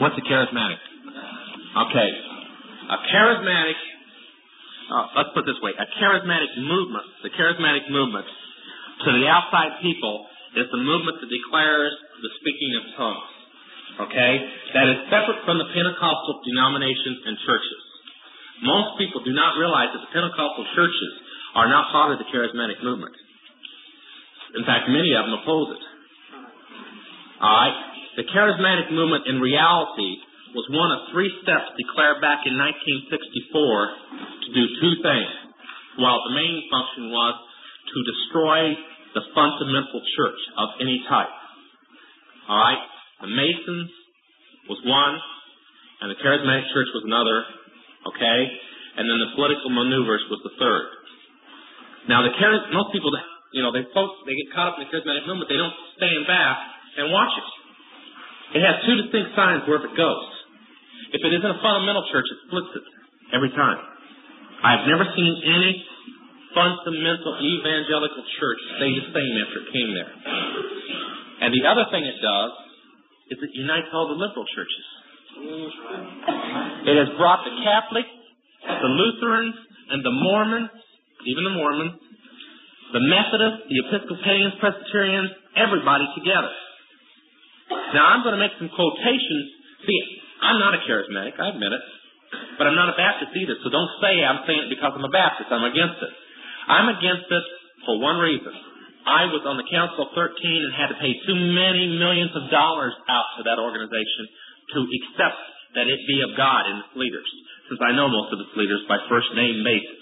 What's a charismatic? Okay. A charismatic, let's put it this way, a charismatic movement, the charismatic movement to the outside people is the movement that declares the speaking of tongues. Okay? That is separate from the Pentecostal denominations and churches. Most people do not realize that the Pentecostal churches are not part of the charismatic movement. In fact, many of them oppose it. All right? The charismatic movement in reality was one of three steps declared back in 1964 to do two things, while the main function was to destroy the fundamental church of any type. All right? The Masons was one, and the charismatic church was another, okay? And then the political maneuvers was the third. Now, most people, they get caught up in the charismatic movement. They don't stand back and watch it. It has two distinct signs wherever it goes. If it isn't a fundamental church, it splits it every time. I've never seen any fundamental evangelical church stay the same after it came there. And the other thing it does is it unites all the liberal churches. It has brought the Catholics, the Lutherans, and the Mormons, even the Mormons, the Methodists, the Episcopalians, Presbyterians, everybody together. Now, I'm going to make some quotations. See, I'm not a charismatic, I admit it, but I'm not a Baptist either, so don't say I'm saying it because I'm a Baptist. I'm against it. I'm against it for one reason. I was on the Council of 13 and had to pay too many millions of dollars out to that organization to accept that it be of God in its leaders, since I know most of its leaders by first name basis.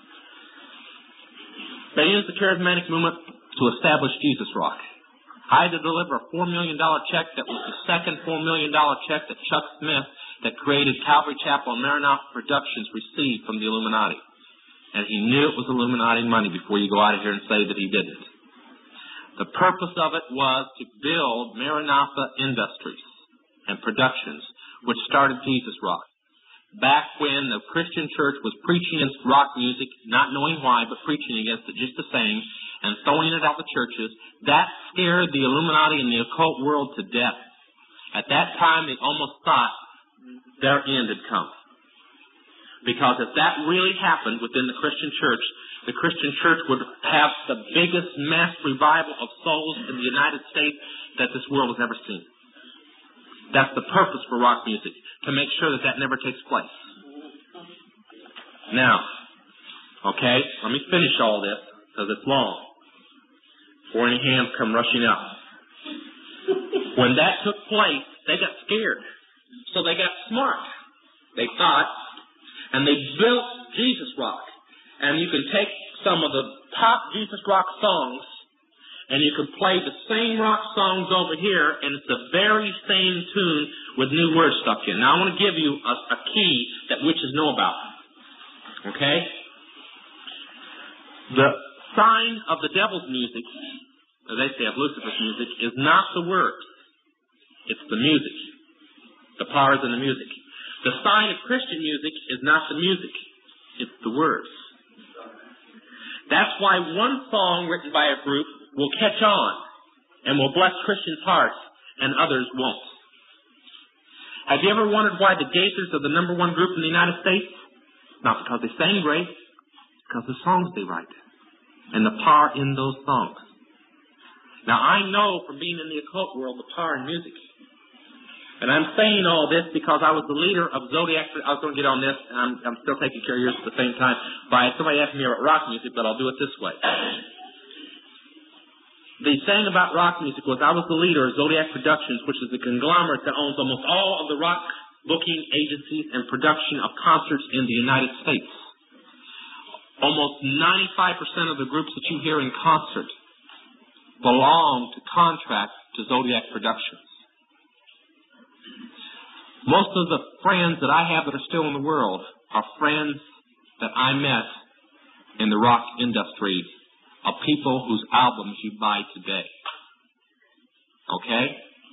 They used the charismatic movement to establish Jesus Rock. I had to deliver a $4 million check that was the second $4 million check that Chuck Smith, that created Calvary Chapel and Maranatha Productions, received from the Illuminati. And he knew it was Illuminati money before you go out of here and say that he didn't. The purpose of it was to build Maranatha Industries and Productions, which started Jesus Rock. Back when the Christian church was preaching against rock music, not knowing why, but preaching against it just the same, and throwing it out the churches, that scared the Illuminati and the occult world to death. At that time, they almost thought their end had come. Because if that really happened within the Christian church would have the biggest mass revival of souls in the United States that this world has ever seen. That's the purpose for rock music, to make sure that that never takes place. Now, okay, let me finish all this, because it's long, before any hands come rushing up. When that took place, they got scared. So they got smart. They thought, and they built Jesus Rock. And you can take some of the top Jesus Rock songs, and you can play the same rock songs over here, and it's the very same tune with new words stuck in. Now, I want to give you a key that witches know about. Okay? The sign of the devil's music, as they say of Lucifer's music, is not the words. It's the music. The power is in the music. The sign of Christian music is not the music. It's the words. That's why one song written by a group will catch on and will bless Christians' hearts, and others won't. Have you ever wondered why the Gaithers are the number one group in the United States? Not because they sing great, it's because the songs they write and the power in those songs. Now, I know from being in the occult world the power in music. And I'm saying all this because I was the leader of Zodiac. I was going to get on this, and I'm still taking care of yours at the same time. Somebody asked me about rock music, but I'll do it this way. The saying about rock music was I was the leader of Zodiac Productions, which is the conglomerate that owns almost all of the rock booking agencies and production of concerts in the United States. Almost 95% of the groups that you hear in concert belong to contract to Zodiac Productions. Most of the friends that I have that are still in the world are friends that I met in the rock industry of people whose albums you buy today. Okay?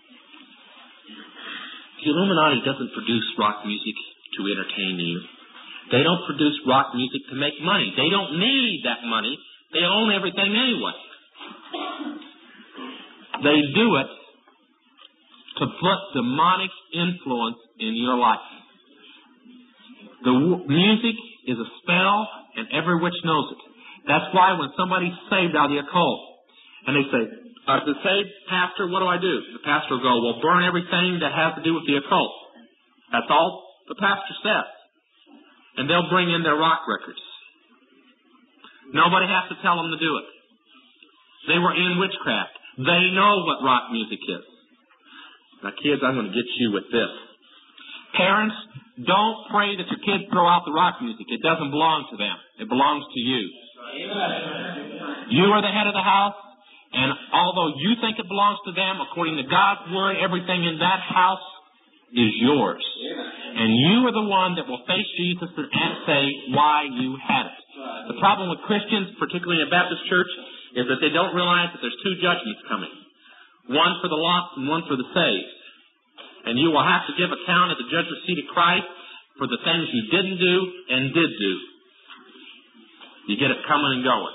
The Illuminati doesn't produce rock music to entertain you. They don't produce rock music to make money. They don't need that money. They own everything anyway. They do it to to put demonic influence in your life. The music is a spell, and every witch knows it. That's why when somebody's saved out of the occult, and they say, to say, Pastor, what do I do? The pastor will go, well, burn everything that has to do with the occult. That's all the pastor says. And they'll bring in their rock records. Nobody has to tell them to do it. They were in witchcraft. They know what rock music is. Now, kids, I'm going to get you with this. Parents, don't pray that your kids throw out the rock music. It doesn't belong to them. It belongs to you. You are the head of the house, and although you think it belongs to them, according to God's Word, everything in that house is yours. And you are the one that will face Jesus and say why you had it. The problem with Christians, particularly in a Baptist church, is that they don't realize that there's two judgments coming. One for the lost and one for the saved. And you will have to give account at the judgment seat of Christ for the things you didn't do and did do. You get it coming and going.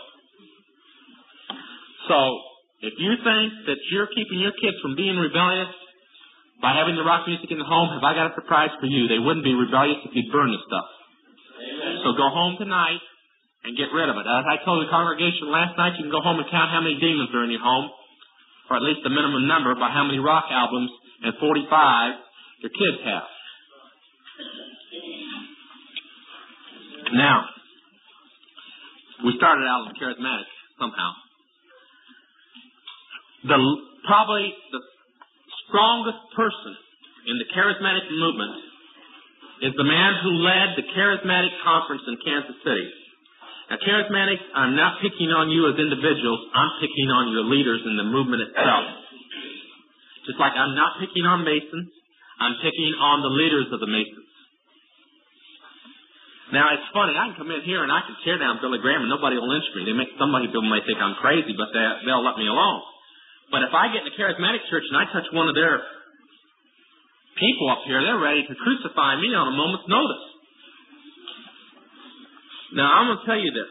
So, if you think that you're keeping your kids from being rebellious by having the rock music in the home, have I got a surprise for you? They wouldn't be rebellious if you'd burn the stuff. Amen. So go home tonight and get rid of it. As I told the congregation last night, you can go home and count how many demons are in your home, or at least the minimum number by how many rock albums and 45 your kids have. Now, we started out in charismatic somehow. Probably the strongest person in the charismatic movement is the man who led the charismatic conference in Kansas City. Now, charismatics, I'm not picking on you as individuals. I'm picking on your leaders in the movement itself. Just like I'm not picking on Masons, I'm picking on the leaders of the Masons. Now, it's funny. I can come in here and I can tear down Billy Graham and nobody will lynch me. Somebody may think I'm crazy, but they'll let me alone. But if I get in a charismatic church and I touch one of their people up here, they're ready to crucify me on a moment's notice. Now, I'm going to tell you this.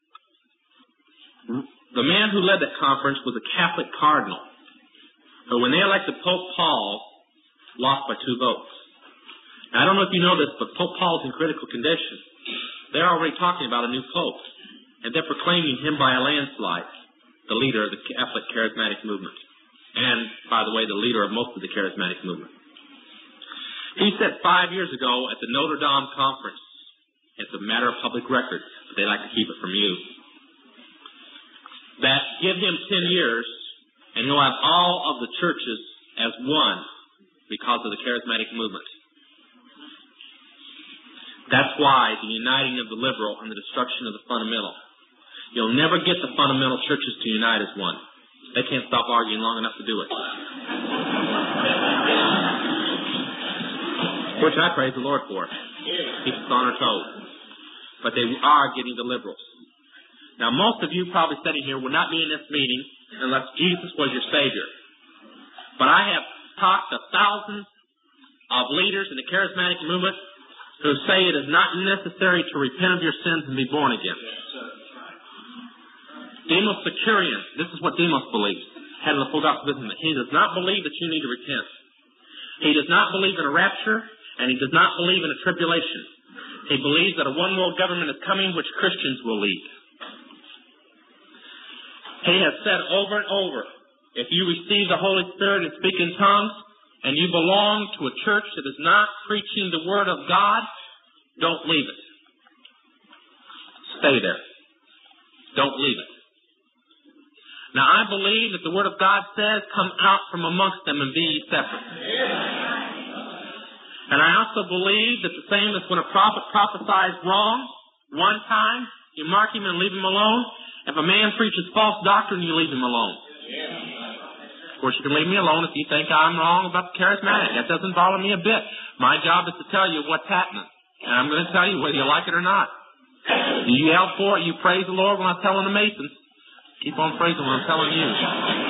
The man who led that conference was a Catholic cardinal. But when they elected Pope Paul, lost by 2 votes. Now, I don't know if you know this, but Pope Paul's in critical condition. They're already talking about a new pope, and they're proclaiming him by a landslide, the leader of the Catholic charismatic movement. And, by the way, the leader of most of the charismatic movement. He said 5 years ago at the Notre Dame conference, it's a matter of public record, but they like to keep it from you, that give him 10 years, and he'll have all of the churches as one because of the charismatic movement. That's why the uniting of the liberal and the destruction of the fundamental. You'll never get the fundamental churches to unite as one. They can't stop arguing long enough to do it. Which I praise the Lord for. Keeps us on our toes. But they are getting the liberals. Now, most of you probably sitting here would not be in this meeting unless Jesus was your Savior. But I have talked to thousands of leaders in the charismatic movement who say it is not necessary to repent of your sins and be born again. Demos Securian, this is what Demos believes, head of the full gospel business. He does not believe that you need to repent. He does not believe in a rapture, and he does not believe in a tribulation. He believes that a one-world government is coming which Christians will lead. He has said over and over, if you receive the Holy Spirit and speak in tongues, and you belong to a church that is not preaching the Word of God, don't leave it. Stay there. Don't leave it. Now, I believe that the Word of God says, come out from amongst them and be ye separate. And I also believe that the same as when a prophet prophesies wrong one time, you mark him and leave him alone. If a man preaches false doctrine, you leave him alone. Of course, you can leave me alone if you think I'm wrong about the charismatic. That doesn't bother me a bit. My job is to tell you what's happening. And I'm going to tell you whether you like it or not. You yell for it, you praise the Lord when I'm telling the Masons. Keep on praising when I'm telling you.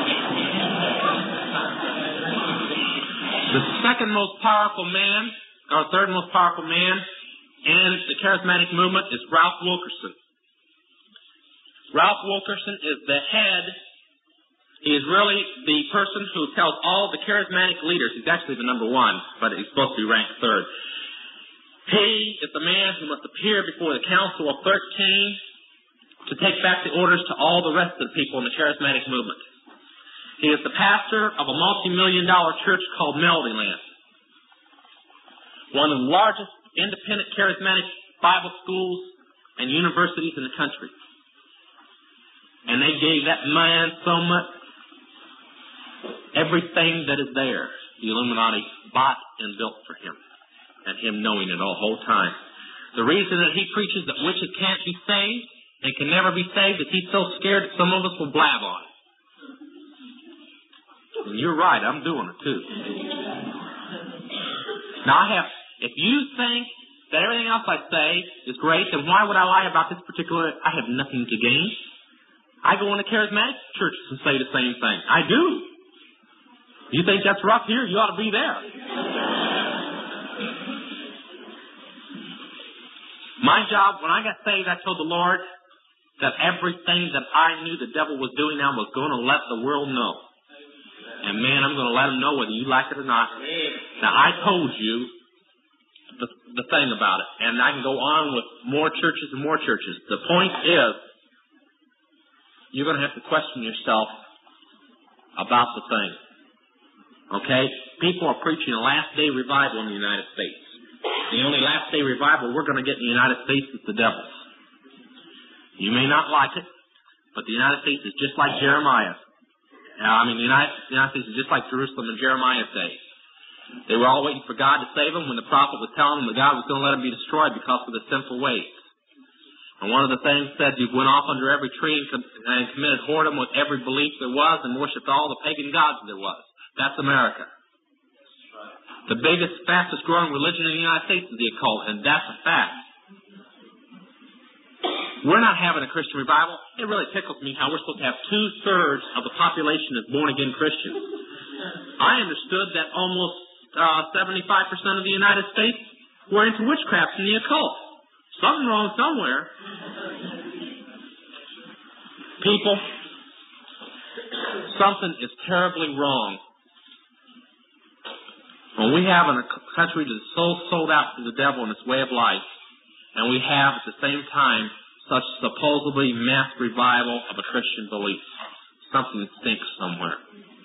The second most powerful man, or third most powerful man in the charismatic movement is Ralph Wilkerson. Ralph Wilkerson is the head He is really the person who tells all the charismatic leaders, he's actually the number one, but he's supposed to be ranked third. He is the man who must appear before the Council of 13 to take back the orders to all the rest of the people in the charismatic movement. He is the pastor of a multi-million-dollar church called Melodyland, one of the largest independent charismatic Bible schools and universities in the country. And they gave that man so much, everything that is there, the Illuminati bought and built for him, and him knowing it all the whole time. The reason that he preaches that witches can't be saved and can never be saved is he's so scared that some of us will blab on it. And you're right, I'm doing it too. Now if you think that everything else I say is great, then why would I lie about this particular? I have nothing to gain. I go into charismatic churches and say the same thing. I do. You think that's rough here? You ought to be there. My job, when I got saved, I told the Lord that everything that I knew the devil was doing, I was going to let the world know. And man, I'm going to let them know whether you like it or not. Now, I told you the thing about it, and I can go on with more churches and more churches. The point is, you're going to have to question yourself about the thing. Okay? People are preaching a last-day revival in the United States. The only last-day revival we're going to get in the United States is the devil's. You may not like it, but the United States is just like Jeremiah. The United States is just like Jerusalem in Jeremiah's day. They were all waiting for God to save them when the prophet was telling them that God was going to let them be destroyed because of the sinful ways. And one of the things said, you went off under every tree and committed whoredom with every belief there was and worshipped all the pagan gods there was. That's America. The biggest, fastest growing religion in the United States is the occult, and that's a fact. We're not having a Christian revival. It really tickles me how we're supposed to have 2/3 of the population as born-again Christians. I understood that almost 75% of the United States were into witchcraft and the occult. Something wrong somewhere. People, something is terribly wrong when we have a country that is so sold out to the devil and its way of life, and we have at the same time such supposedly mass revival of a Christian belief. Something stinks somewhere.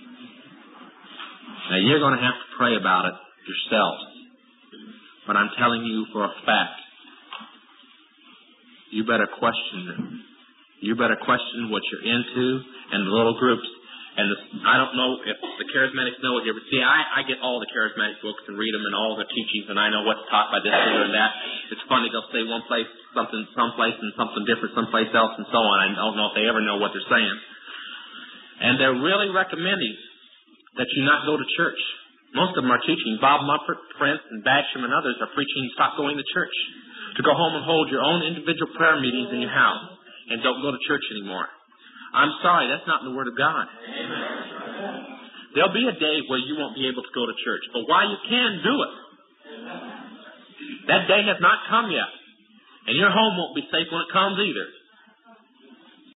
Now you're going to have to pray about it yourselves. But I'm telling you for a fact, you better question it. You better question what you're into and the little groups. And I don't know if the charismatics know what you ever see. I get all the charismatic books and read them and all the teachings, and I know what's taught by this or that. It's funny, they'll say one place something someplace and something different someplace else and so on. I don't know if they ever know what they're saying. And they're really recommending that you not go to church. Most of them are teaching. Bob Muppert, Prince, and Basham and others are preaching stop going to church. To go home and hold your own individual prayer meetings in your house and don't go to church anymore. I'm sorry, that's not in the Word of God. There'll be a day where you won't be able to go to church. But while you can, do it. That day has not come yet. And your home won't be safe when it comes either.